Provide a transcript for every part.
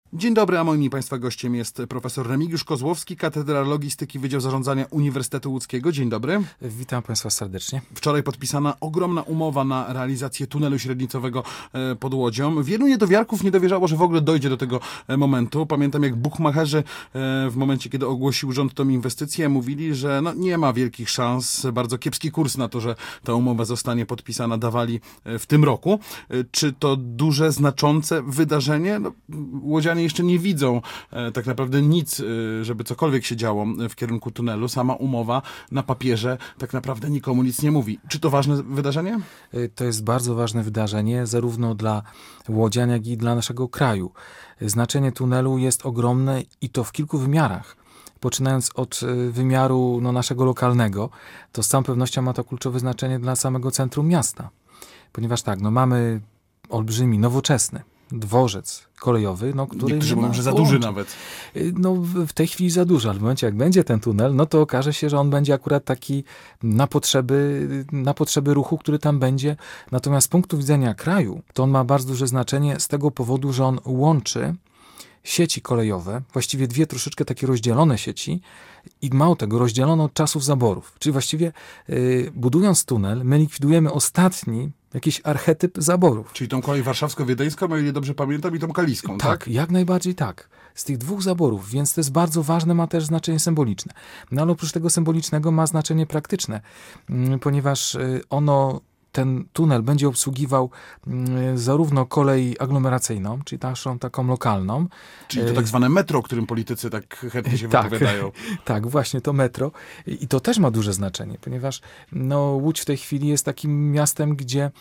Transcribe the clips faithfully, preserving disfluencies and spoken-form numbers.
Dzień dobry, a moim i Państwa gościem jest profesor Remigiusz Kozłowski, Katedra Logistyki, Wydział Zarządzania Uniwersytetu Łódzkiego. Dzień dobry. Witam Państwa serdecznie. Wczoraj podpisana ogromna umowa na realizację tunelu średnicowego pod Łodzią. Wielu niedowiarków nie dowierzało, że w ogóle dojdzie do tego momentu. Pamiętam, jak buchmacherzy w momencie, kiedy ogłosił rząd tą inwestycję, mówili, że no, nie ma wielkich szans, bardzo kiepski kurs na to, że ta umowa zostanie podpisana, dawali w tym roku. Czy to duże, znaczące wydarzenie? No, łodzianie jeszcze nie widzą e, tak naprawdę nic, e, żeby cokolwiek się działo w kierunku tunelu. Sama umowa na papierze tak naprawdę nikomu nic nie mówi. Czy to ważne wydarzenie? To jest bardzo ważne wydarzenie, zarówno dla łodzian, jak i dla naszego kraju. Znaczenie tunelu jest ogromne i to w kilku wymiarach. Poczynając od wymiaru no, naszego lokalnego, to z całą pewnością ma to kluczowe znaczenie dla samego centrum miasta. Ponieważ tak, no mamy olbrzymi, nowoczesny dworzec kolejowy, no, który niektórzy mówią, że za duży nawet. No w tej chwili za duży, ale w momencie jak będzie ten tunel, no to okaże się, że on będzie akurat taki na potrzeby, na potrzeby ruchu, który tam będzie. Natomiast z punktu widzenia kraju, to on ma bardzo duże znaczenie z tego powodu, że on łączy sieci kolejowe, właściwie dwie troszeczkę takie rozdzielone sieci i mało tego, rozdzielone od czasów zaborów. Czyli właściwie yy, budując tunel, my likwidujemy ostatni jakiś archetyp zaborów. Czyli tą kolej warszawsko-wiedeńską, o ile dobrze pamiętam, i tą kaliską, tak? Tak, jak najbardziej tak. Z tych dwóch zaborów, więc to jest bardzo ważne, ma też znaczenie symboliczne. No ale oprócz tego symbolicznego ma znaczenie praktyczne, ponieważ ono ten tunel będzie obsługiwał y, zarówno kolej aglomeracyjną, czyli naszą taką lokalną. Czyli to tak zwane metro, o którym politycy tak chętnie się tak, wypowiadają. Tak, właśnie to metro. I to też ma duże znaczenie, ponieważ no, Łódź w tej chwili jest takim miastem, gdzie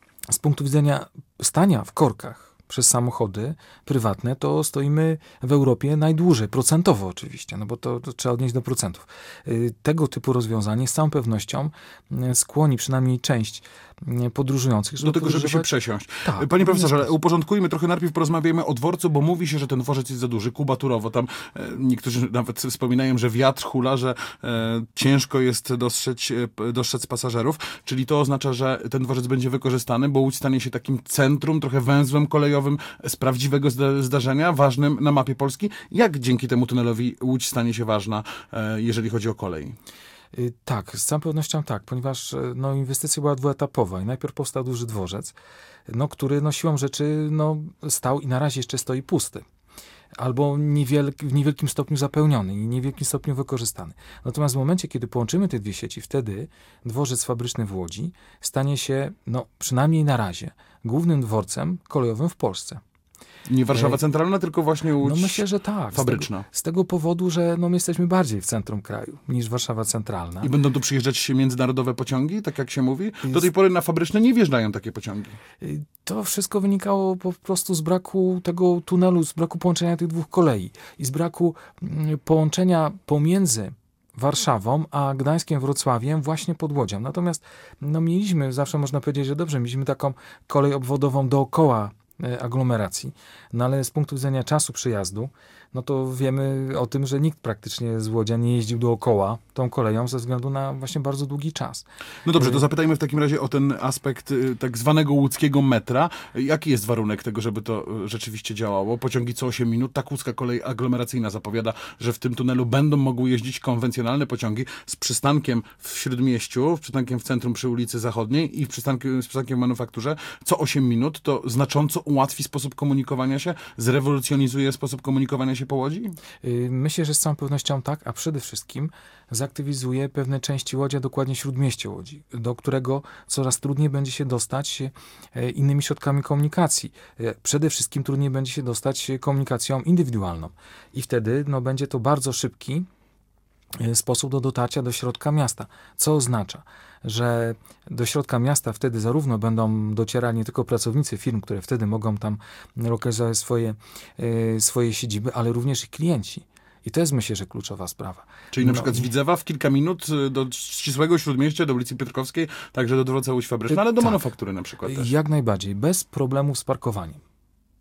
z punktu widzenia stania w korkach przez samochody prywatne, to stoimy w Europie najdłużej, procentowo oczywiście, no bo to, to trzeba odnieść do procentów. Tego typu rozwiązanie z całą pewnością skłoni przynajmniej część podróżujących. Do tego, żeby się przesiąść. Tak, Panie profesorze, ale uporządkujmy trochę, najpierw porozmawiajmy o dworcu, bo mówi się, że ten dworzec jest za duży, kubaturowo. Tam e, niektórzy nawet wspominają, że wiatr hula, że e, ciężko jest dostrzec, e, dostrzec pasażerów, czyli to oznacza, że ten dworzec będzie wykorzystany, bo Łódź stanie się takim centrum, trochę węzłem kolejowym z prawdziwego zda- zdarzenia, ważnym na mapie Polski. Jak dzięki temu tunelowi Łódź stanie się ważna, e, jeżeli chodzi o kolej? Tak, z całą pewnością tak, ponieważ no, inwestycja była dwuetapowa i najpierw powstał duży dworzec, no, który no, siłą rzeczy no, stał i na razie jeszcze stoi pusty. Albo niewielk, w niewielkim stopniu zapełniony i niewielkim stopniu wykorzystany. Natomiast w momencie, kiedy połączymy te dwie sieci, wtedy dworzec fabryczny w Łodzi stanie się, no przynajmniej na razie, głównym dworcem kolejowym w Polsce. Nie Warszawa Centralna, tylko właśnie Łódź no myślę, że tak. fabryczna. Z tego, z tego powodu, że no, my jesteśmy bardziej w centrum kraju niż Warszawa Centralna. I będą tu przyjeżdżać międzynarodowe pociągi, tak jak się mówi? Do tej pory na fabryczne nie wjeżdżają takie pociągi. To wszystko wynikało po prostu z braku tego tunelu, z braku połączenia tych dwóch kolei i z braku mm, połączenia pomiędzy Warszawą, a Gdańskiem, Wrocławiem właśnie pod Łodzią. Natomiast no, mieliśmy, zawsze można powiedzieć, że dobrze, mieliśmy taką kolej obwodową dookoła aglomeracji, no ale z punktu widzenia czasu przyjazdu, no to wiemy o tym, że nikt praktycznie z Łodzia nie jeździł dookoła tą koleją ze względu na właśnie bardzo długi czas. No dobrze, to zapytajmy w takim razie o ten aspekt tak zwanego łódzkiego metra. Jaki jest warunek tego, żeby to rzeczywiście działało? Pociągi co osiem minut, tak łódzka kolej aglomeracyjna zapowiada, że w tym tunelu będą mogły jeździć konwencjonalne pociągi z przystankiem w Śródmieściu, z przystankiem w centrum przy ulicy Zachodniej i w przystankiem, z przystankiem w Manufakturze co osiem minut. To znacząco ułatwi sposób komunikowania się, zrewolucjonizuje sposób komunikowania się po Łodzi? Myślę, że z całą pewnością tak, a przede wszystkim zaktywizuje pewne części Łodzi, a dokładnie Śródmieście Łodzi, do którego coraz trudniej będzie się dostać innymi środkami komunikacji. Przede wszystkim trudniej będzie się dostać komunikacją indywidualną. I wtedy no, będzie to bardzo szybki sposób do dotarcia do środka miasta. Co oznacza, że do środka miasta wtedy zarówno będą docierali nie tylko pracownicy firm, które wtedy mogą tam lokalizować swoje, swoje siedziby, ale również i klienci. I to jest, myślę, że kluczowa sprawa. Czyli na no, przykład z Widzewa w kilka minut do ścisłego Śródmieścia, do ulicy Piotrkowskiej, także do dworca Łódź Fabryczna, ale do tak, Manufaktury na przykład też. Jak najbardziej, bez problemów z parkowaniem.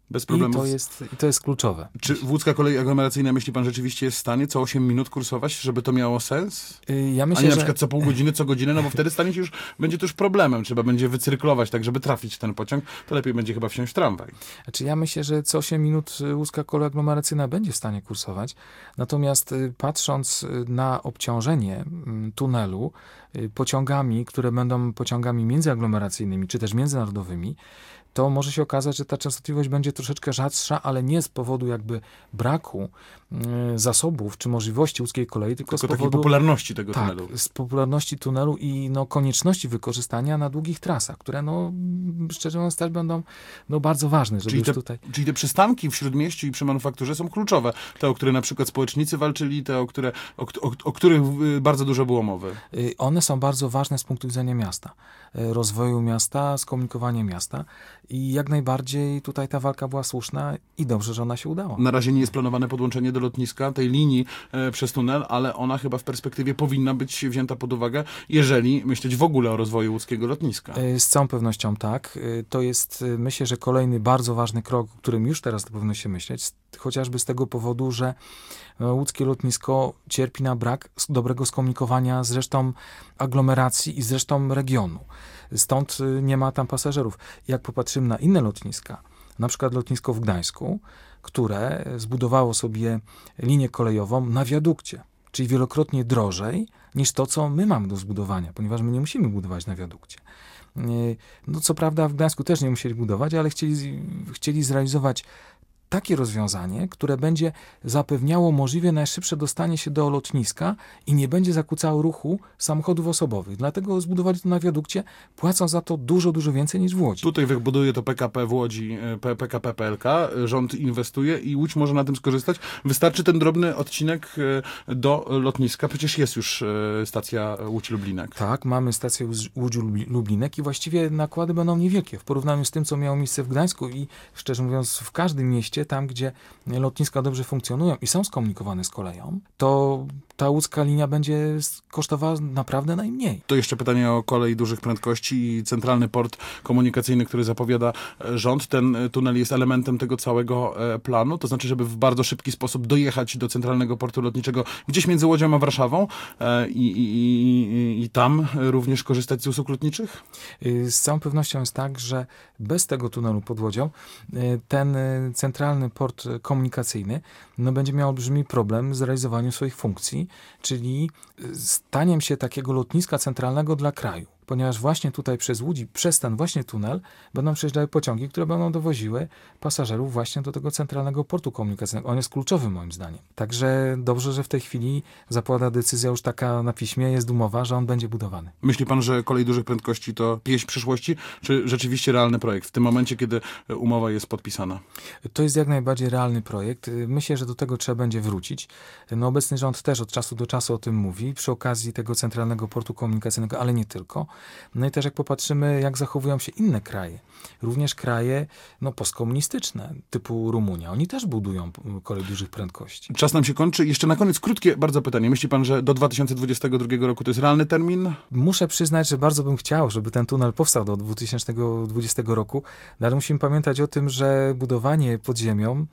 Bez I problemu. to jest, i to jest kluczowe. Czy łódzka kolej aglomeracyjna, myśli pan, rzeczywiście jest w stanie co osiem minut kursować, żeby to miało sens? Y, Ja A myślę, nie na że... przykład co pół godziny, co godzinę, no bo wtedy stanie się już, będzie to już problemem. Trzeba będzie wycyrklować, tak żeby trafić w ten pociąg, to lepiej będzie chyba wsiąść w tramwaj. Znaczy ja myślę, że co osiem minut y, łódzka kolej aglomeracyjna będzie w stanie kursować. Natomiast y, patrząc y, na obciążenie mm, tunelu y, pociągami, które będą pociągami międzyaglomeracyjnymi, czy też międzynarodowymi, to może się okazać, że ta częstotliwość będzie troszeczkę rzadsza, ale nie z powodu jakby braku y, zasobów czy możliwości łódzkiej kolei, tylko, Tylko z takiej powodu popularności tego tak, tunelu. z popularności tunelu i no, konieczności wykorzystania na długich trasach, które no, szczerze mówiąc też będą no, bardzo ważne, żeby Czyli już te, tutaj... czyli te przystanki w Śródmieściu i przy manufakturze są kluczowe. Te, o które na przykład społecznicy walczyli, te, o, które, o, o, o których y, bardzo dużo było mowy. Y, One są bardzo ważne z punktu widzenia miasta, y, rozwoju miasta, skomunikowania miasta i jak najbardziej tutaj ta walka była słuszna i dobrze, że ona się udała. Na razie nie jest planowane podłączenie do lotniska tej linii e, przez tunel, ale ona chyba w perspektywie powinna być wzięta pod uwagę, jeżeli myśleć w ogóle o rozwoju łódzkiego lotniska. Y, Z całą pewnością tak. Y, To jest, y, myślę, że kolejny bardzo ważny krok, o którym już teraz powinno się myśleć, z- chociażby z tego powodu, że e, łódzkie lotnisko cierpi na brak s- dobrego skomunikowania z resztą aglomeracji i z resztą regionu. Stąd y, nie ma tam pasażerów. Jak popatrzymy na inne lotniska, na przykład lotnisko w Gdańsku, które zbudowało sobie linię kolejową na wiadukcie, czyli wielokrotnie drożej niż to, co my mamy do zbudowania, ponieważ my nie musimy budować na wiadukcie. Yy, No co prawda w Gdańsku też nie musieli budować, ale chcieli, chcieli zrealizować takie rozwiązanie, które będzie zapewniało możliwie najszybsze dostanie się do lotniska i nie będzie zakłócało ruchu samochodów osobowych. Dlatego zbudowali to na wiadukcie, płacąc za to dużo, dużo więcej niż w Łodzi. Tutaj wybuduje to P K P w Łodzi, e, P- PKP P L K, rząd inwestuje i Łódź może na tym skorzystać. Wystarczy ten drobny odcinek e, do lotniska, przecież jest już e, stacja Łódź-Lublinek. Tak, mamy stację Łódź- Łódź-Lublinek i właściwie nakłady będą niewielkie w porównaniu z tym, co miało miejsce w Gdańsku i szczerze mówiąc w każdym mieście, tam gdzie lotniska dobrze funkcjonują i są skomunikowane z koleją, to ta łódzka linia będzie s- kosztowała naprawdę najmniej. To jeszcze pytanie o kolej dużych prędkości i centralny port komunikacyjny, który zapowiada e, rząd. Ten e, tunel jest elementem tego całego e, planu, to znaczy, żeby w bardzo szybki sposób dojechać do centralnego portu lotniczego gdzieś między Łodzią a Warszawą e, i, i, i, i tam również korzystać z usług lotniczych? Y, Z całą pewnością jest tak, że bez tego tunelu pod Łodzią y, ten y, centralny port y, komunikacyjny no, będzie miał olbrzymi problem z realizowaniem swoich funkcji, czyli y, staniem się takiego lotniska centralnego dla kraju. Ponieważ właśnie tutaj przez Łódź, przez ten właśnie tunel będą przejeżdżały pociągi, które będą dowoziły pasażerów właśnie do tego centralnego portu komunikacyjnego. On jest kluczowy moim zdaniem. Także dobrze, że w tej chwili zapada decyzja już taka na piśmie, jest umowa, że on będzie budowany. Myśli pan, że kolej dużych prędkości to pieśń przyszłości, czy rzeczywiście realny projekt w tym momencie, kiedy e, umowa jest podpisana? To jest jak najbardziej realny projekt. Myślę, że do tego trzeba będzie wrócić. No, obecny rząd też od czasu do czasu o tym mówi, przy okazji tego centralnego portu komunikacyjnego, ale nie tylko. No i też jak popatrzymy, jak zachowują się inne kraje, również kraje no, postkomunistyczne, typu Rumunia, oni też budują kolej dużych prędkości. Czas nam się kończy. Jeszcze na koniec krótkie bardzo pytanie. Myśli pan, że do dwa tysiące dwudziestego drugiego roku to jest realny termin? Muszę przyznać, że bardzo bym chciał, żeby ten tunel powstał do dwa tysiące dwudziestego roku, no, ale musimy pamiętać o tym, że budowanie pod ziemią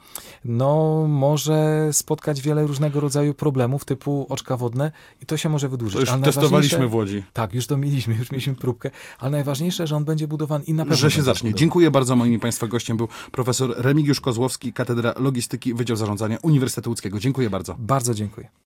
no, może spotkać wiele różnego rodzaju problemów typu oczka wodne i to się może wydłużyć. To już Ale testowaliśmy najważniejsze- w Łodzi. Tak, już to mieliśmy, już mieliśmy próbkę, ale najważniejsze, że on będzie budowany i na pewno Że się będzie zacznie. budowany. Dziękuję bardzo. Moim i Państwa gościem był profesor Remigiusz Kozłowski, Katedra Logistyki, Wydział Zarządzania Uniwersytetu Łódzkiego. Dziękuję bardzo. Bardzo dziękuję.